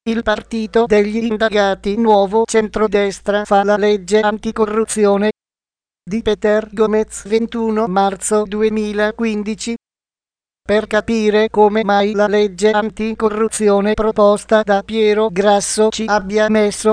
Il partito degli indagati Nuovo Centrodestra fa la legge anticorruzione di Peter Gomez 21 marzo 2015. Per capire come mai la legge anticorruzione proposta da Piero Grasso ci abbia messo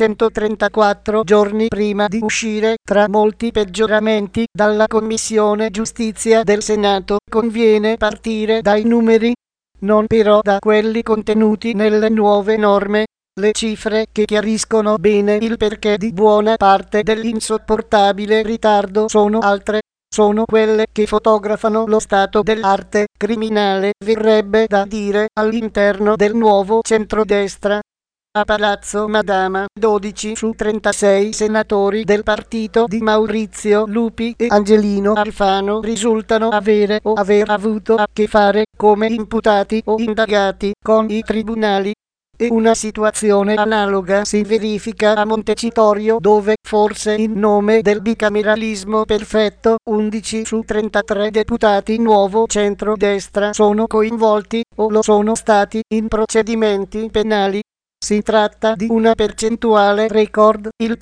734 giorni prima di uscire, tra molti peggioramenti, dalla Commissione Giustizia del Senato, conviene partire dai numeri, non però da quelli contenuti nelle nuove norme. Le cifre che chiariscono bene il perché di buona parte dell'insopportabile ritardo sono altre. Sono quelle che fotografano lo stato dell'arte criminale, verrebbe da dire, all'interno del nuovo centrodestra. A Palazzo Madama, 12 su 36 senatori del partito di Maurizio Lupi e Angelino Alfano risultano avere o aver avuto a che fare, come imputati o indagati, con i tribunali. E una situazione analoga si verifica a Montecitorio, dove, forse in nome del bicameralismo perfetto, 11 su 33 deputati Nuovo Centrodestra sono coinvolti, o lo sono stati, in procedimenti penali. Si tratta di una percentuale record, il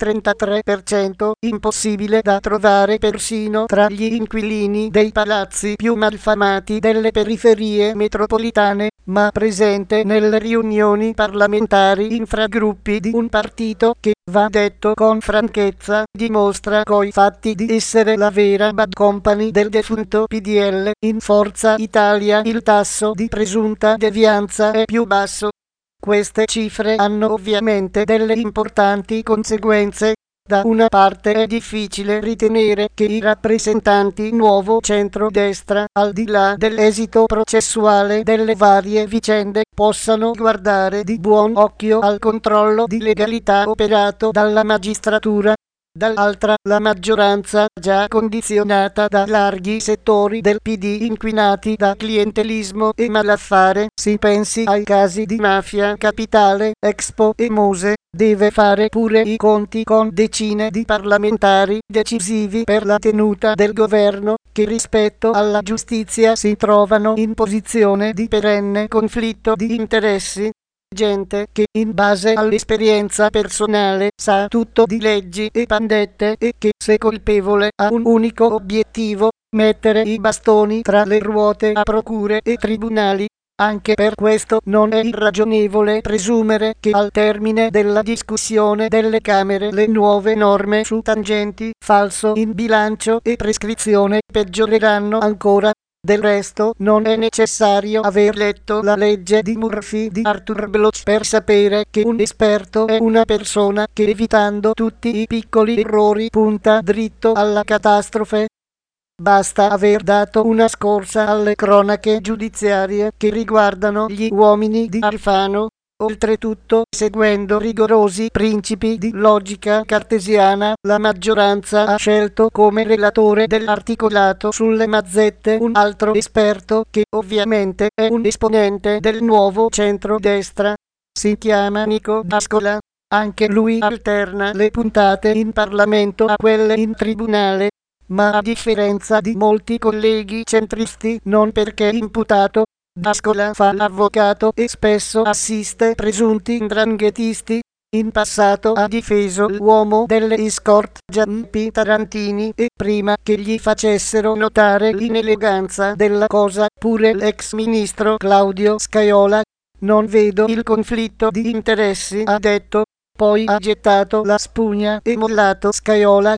33%, impossibile da trovare persino tra gli inquilini dei palazzi più malfamati delle periferie metropolitane, ma presente nelle riunioni parlamentari infragruppi di un partito che, va detto con franchezza, dimostra coi fatti di essere la vera bad company del defunto PDL. In Forza Italia il tasso di presunta devianza è più basso. Queste cifre hanno ovviamente delle importanti conseguenze. Da una parte è difficile ritenere che i rappresentanti Nuovo Centrodestra, al di là dell'esito processuale delle varie vicende, possano guardare di buon occhio al controllo di legalità operato dalla magistratura. Dall'altra, la maggioranza, già condizionata da larghi settori del PD inquinati da clientelismo e malaffare, si pensi ai casi di Mafia Capitale, Expo e Mose, deve fare pure i conti con decine di parlamentari decisivi per la tenuta del governo, che rispetto alla giustizia si trovano in posizione di perenne conflitto di interessi. Gente che, in base all'esperienza personale, sa tutto di leggi e pandette e che, se colpevole, ha un unico obiettivo: mettere i bastoni tra le ruote a procure e tribunali. Anche per questo non è irragionevole presumere che al termine della discussione delle Camere le nuove norme su tangenti, falso in bilancio e prescrizione peggioreranno ancora. Del resto, non è necessario aver letto la legge di Murphy di Arthur Bloch per sapere che un esperto è una persona che, evitando tutti i piccoli errori, punta dritto alla catastrofe. Basta aver dato una scorsa alle cronache giudiziarie che riguardano gli uomini di Alfano. Oltretutto, seguendo rigorosi principi di logica cartesiana, la maggioranza ha scelto come relatore dell'articolato sulle mazzette un altro esperto che, ovviamente, è un esponente del Nuovo Centrodestra. Si chiama Nico D'Ascola. Anche lui alterna le puntate in Parlamento a quelle in tribunale, ma a differenza di molti colleghi centristi, non perché imputato. D'Ascola fa l'avvocato e spesso assiste presunti 'ndranghetisti. In passato ha difeso l'uomo delle escort Gianni Tarantini e, prima che gli facessero notare l'ineleganza della cosa, pure l'ex ministro Claudio Scajola. Non vedo il conflitto di interessi, ha detto. Poi ha gettato la spugna e mollato Scajola.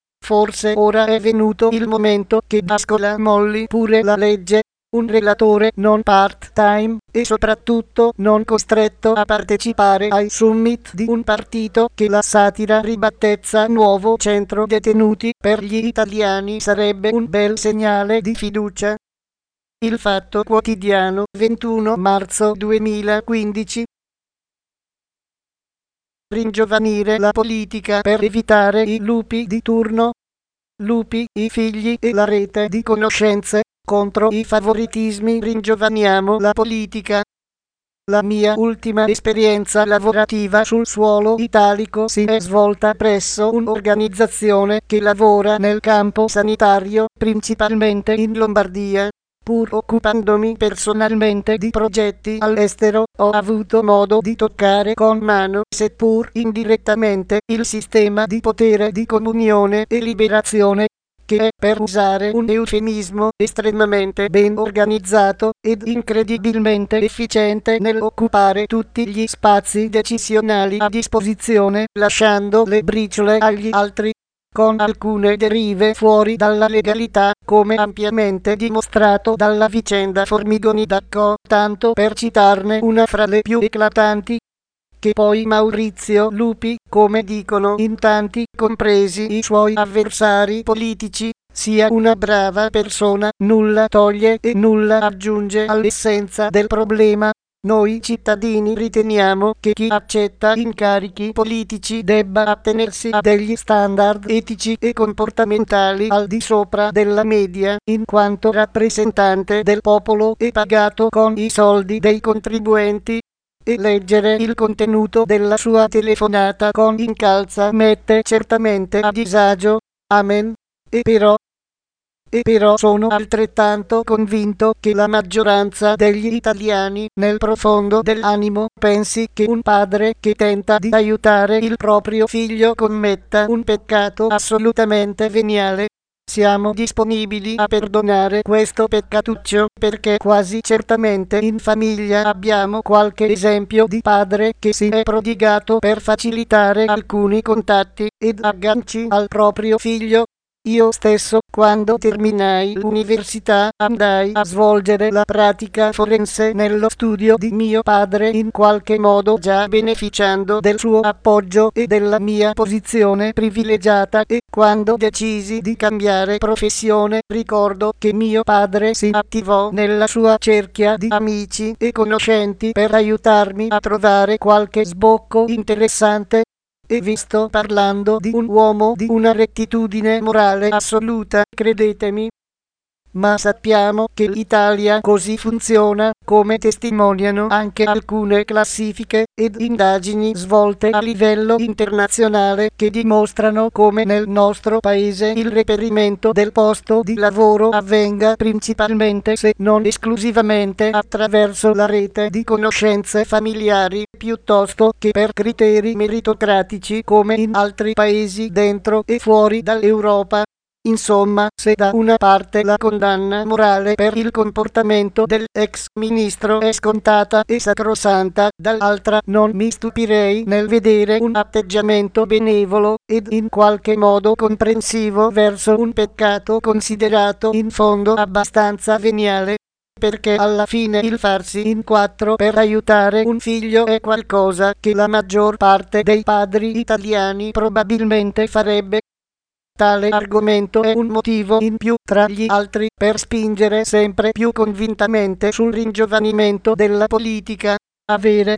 Forse ora è venuto il momento che D'Ascola molli pure la legge. Un relatore non part-time e soprattutto non costretto a partecipare ai summit di un partito che la satira ribattezza Nuovo Centro Detenuti, per gli italiani sarebbe un bel segnale di fiducia. Il Fatto Quotidiano, 21 marzo 2015. Ringiovanire la politica per evitare i lupi di turno. Lupi, i figli e la rete di conoscenze. Contro i favoritismi ringiovaniamo la politica. La mia ultima esperienza lavorativa sul suolo italico si è svolta presso un'organizzazione che lavora nel campo sanitario, principalmente in Lombardia. Pur occupandomi personalmente di progetti all'estero, ho avuto modo di toccare con mano, seppur indirettamente, il sistema di potere di comunione e liberazione, che è, per usare un eufemismo, estremamente ben organizzato ed incredibilmente efficiente nell'occupare tutti gli spazi decisionali a disposizione, lasciando le briciole agli altri, con alcune derive fuori dalla legalità, come ampiamente dimostrato dalla vicenda Formigoni Dacco, tanto per citarne una fra le più eclatanti, che poi Maurizio Lupi, come dicono in tanti, compresi i suoi avversari politici, sia una brava persona, nulla toglie e nulla aggiunge all'essenza del problema. Noi cittadini riteniamo che chi accetta incarichi politici debba attenersi a degli standard etici e comportamentali al di sopra della media, in quanto rappresentante del popolo e pagato con i soldi dei contribuenti. E leggere il contenuto della sua telefonata con incalza mette certamente a disagio. Amen. E però sono altrettanto convinto che la maggioranza degli italiani, nel profondo dell'animo, pensi che un padre che tenta di aiutare il proprio figlio commetta un peccato assolutamente veniale. Siamo disponibili a perdonare questo peccatuccio, perché quasi certamente in famiglia abbiamo qualche esempio di padre che si è prodigato per facilitare alcuni contatti ed agganci al proprio figlio. Io stesso, quando terminai l'università, andai a svolgere la pratica forense nello studio di mio padre, in qualche modo già beneficiando del suo appoggio e della mia posizione privilegiata, e quando decisi di cambiare professione, ricordo che mio padre si attivò nella sua cerchia di amici e conoscenti per aiutarmi a trovare qualche sbocco interessante. E visto parlando di un uomo di una rettitudine morale assoluta, credetemi. Ma sappiamo che l'Italia così funziona, come testimoniano anche alcune classifiche ed indagini svolte a livello internazionale, che dimostrano come nel nostro paese il reperimento del posto di lavoro avvenga principalmente, se non esclusivamente, attraverso la rete di conoscenze familiari, piuttosto che per criteri meritocratici come in altri paesi dentro e fuori dall'Europa. Insomma, se da una parte la condanna morale per il comportamento del ex ministro è scontata e sacrosanta, dall'altra non mi stupirei nel vedere un atteggiamento benevolo ed in qualche modo comprensivo verso un peccato considerato in fondo abbastanza veniale, perché alla fine il farsi in quattro per aiutare un figlio è qualcosa che la maggior parte dei padri italiani probabilmente farebbe. Tale argomento è un motivo in più, tra gli altri, per spingere sempre più convintamente sul ringiovanimento della politica. Avere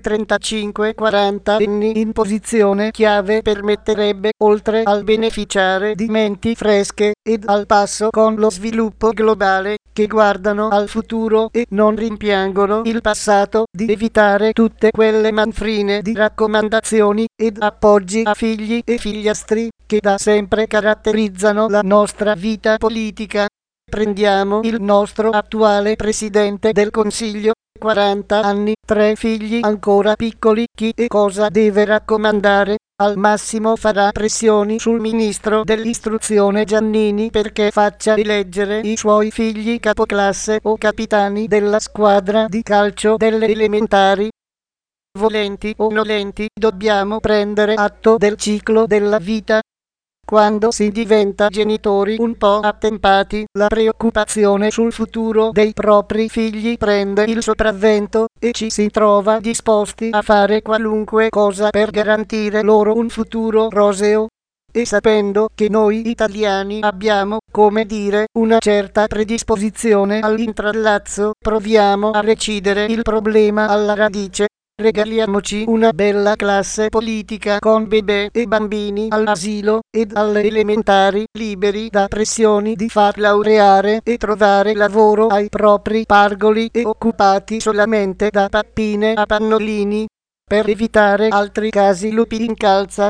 35-40 anni in posizione chiave permetterebbe, oltre al beneficiare di menti fresche ed al passo con lo sviluppo globale, che guardano al futuro e non rimpiangono il passato, di evitare tutte quelle manfrine di raccomandazioni ed appoggi a figli e figliastri che da sempre caratterizzano la nostra vita politica. Prendiamo il nostro attuale Presidente del Consiglio, 40 anni, 3 figli ancora piccoli. Chi e cosa deve raccomandare? Al massimo farà pressioni sul ministro dell'istruzione Giannini perché faccia eleggere i suoi figli capoclasse o capitani della squadra di calcio delle elementari. Volenti o nolenti, dobbiamo prendere atto del ciclo della vita. Quando si diventa genitori un po' attempati, la preoccupazione sul futuro dei propri figli prende il sopravvento e ci si trova disposti a fare qualunque cosa per garantire loro un futuro roseo. E sapendo che noi italiani abbiamo, come dire, una certa predisposizione all'intrallazzo, proviamo a recidere il problema alla radice. Regaliamoci una bella classe politica con bebè e bambini all'asilo ed alle elementari, liberi da pressioni di far laureare e trovare lavoro ai propri pargoli e occupati solamente da pappine a pannolini, per evitare altri casi Lupi Incalza.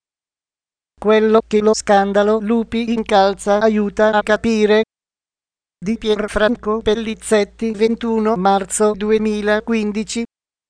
Quello che lo scandalo Lupi Incalza aiuta a capire di Pierfranco Pellizzetti 21 marzo 2015.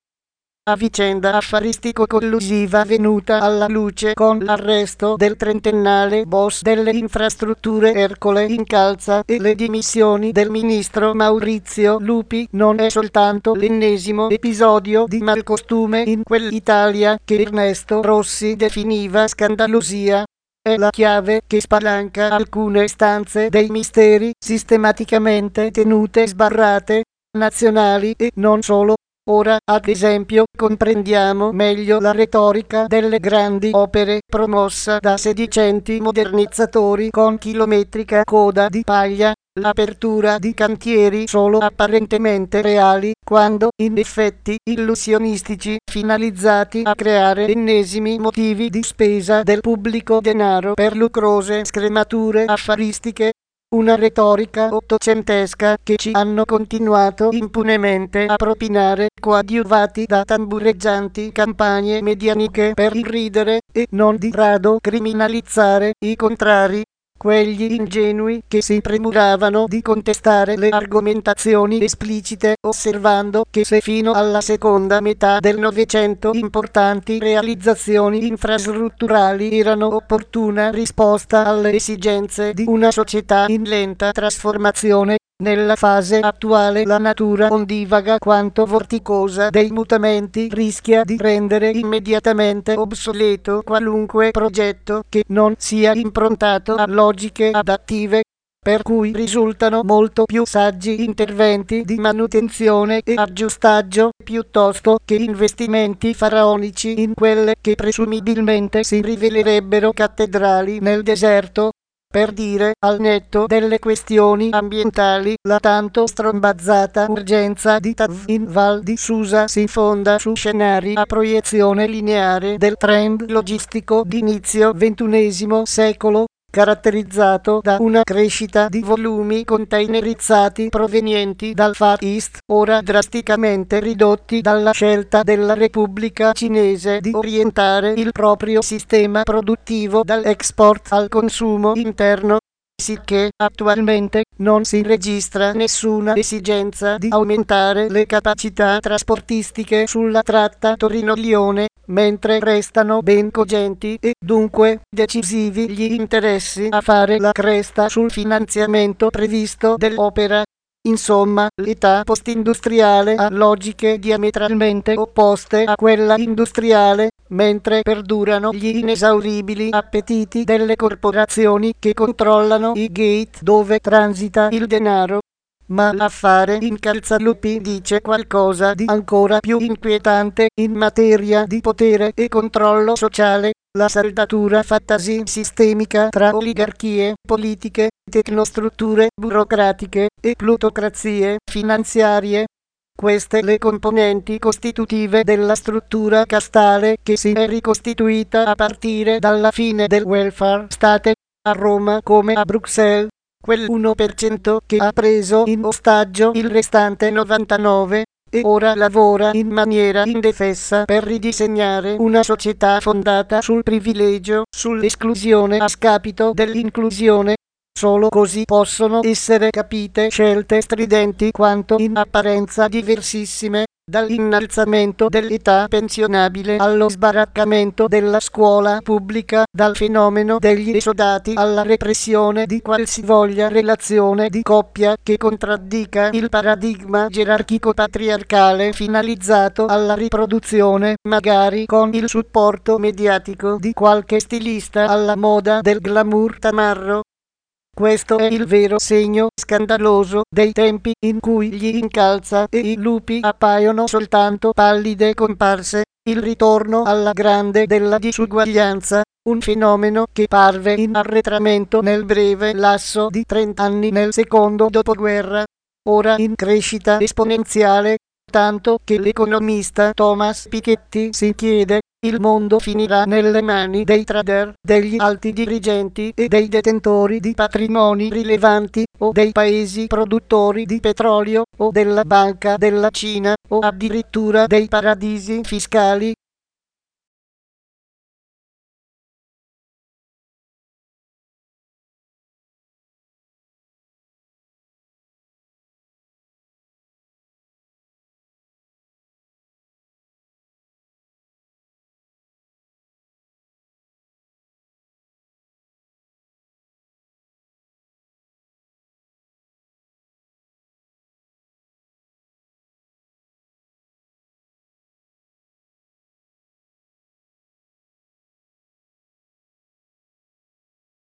A vicenda affaristico-collusiva venuta alla luce con l'arresto del trentennale boss delle infrastrutture Ercole Incalza e le dimissioni del ministro Maurizio Lupi non è soltanto l'ennesimo episodio di malcostume in quell'Italia che Ernesto Rossi definiva scandalosia. È la chiave che spalanca alcune stanze dei misteri sistematicamente tenute sbarrate, nazionali e non solo. Ora, ad esempio, comprendiamo meglio la retorica delle grandi opere promossa da sedicenti modernizzatori con chilometrica coda di paglia, l'apertura di cantieri solo apparentemente reali, quando in effetti illusionistici, finalizzati a creare ennesimi motivi di spesa del pubblico denaro per lucrose scremature affaristiche. Una retorica ottocentesca che ci hanno continuato impunemente a propinare, coadiuvati da tambureggianti campagne medianiche per irridere e non di rado criminalizzare i contrari, quegli ingenui che si premuravano di contestare le argomentazioni esplicite, osservando che se fino alla seconda metà del Novecento importanti realizzazioni infrastrutturali erano opportuna risposta alle esigenze di una società in lenta trasformazione, nella fase attuale la natura ondivaga quanto vorticosa dei mutamenti rischia di rendere immediatamente obsoleto qualunque progetto che non sia improntato a logiche adattive, per cui risultano molto più saggi interventi di manutenzione e aggiustaggio piuttosto che investimenti faraonici in quelle che presumibilmente si rivelerebbero cattedrali nel deserto. Per dire, al netto delle questioni ambientali, la tanto strombazzata urgenza di TAV in Val di Susa si fonda su scenari a proiezione lineare del trend logistico di inizio XXI secolo, caratterizzato da una crescita di volumi containerizzati provenienti dal Far East, ora drasticamente ridotti dalla scelta della Repubblica Cinese di orientare il proprio sistema produttivo dall'export al consumo interno, sicché attualmente non si registra nessuna esigenza di aumentare le capacità trasportistiche sulla tratta Torino-Lione, mentre restano ben cogenti e dunque decisivi gli interessi a fare la cresta sul finanziamento previsto dell'opera. Insomma, l'età postindustriale ha logiche diametralmente opposte a quella industriale, mentre perdurano gli inesauribili appetiti delle corporazioni che controllano i gate dove transita il denaro. Ma l'affare Incalzalupi dice qualcosa di ancora più inquietante in materia di potere e controllo sociale, la saldatura fattasi sistemica tra oligarchie politiche, tecnostrutture burocratiche e plutocrazie finanziarie. Queste le componenti costitutive della struttura castale che si è ricostituita a partire dalla fine del welfare state, a Roma come a Bruxelles. Quel 1% che ha preso in ostaggio il restante 99% e ora lavora in maniera indefessa per ridisegnare una società fondata sul privilegio, sull'esclusione a scapito dell'inclusione. Solo così possono essere capite scelte stridenti quanto in apparenza diversissime, dall'innalzamento dell'età pensionabile allo sbaraccamento della scuola pubblica, dal fenomeno degli esodati alla repressione di qualsivoglia relazione di coppia che contraddica il paradigma gerarchico-patriarcale finalizzato alla riproduzione, magari con il supporto mediatico di qualche stilista alla moda del glamour tamarro. Questo è il vero segno scandaloso dei tempi in cui gli Incalza e i Lupi appaiono soltanto pallide comparse, il ritorno alla grande della disuguaglianza, un fenomeno che parve in arretramento nel breve lasso di 30 anni nel secondo dopoguerra, ora in crescita esponenziale, tanto che l'economista Thomas Piketty si chiede: il mondo finirà nelle mani dei trader, degli alti dirigenti e dei detentori di patrimoni rilevanti, o dei paesi produttori di petrolio, o della Banca della Cina, o addirittura dei paradisi fiscali?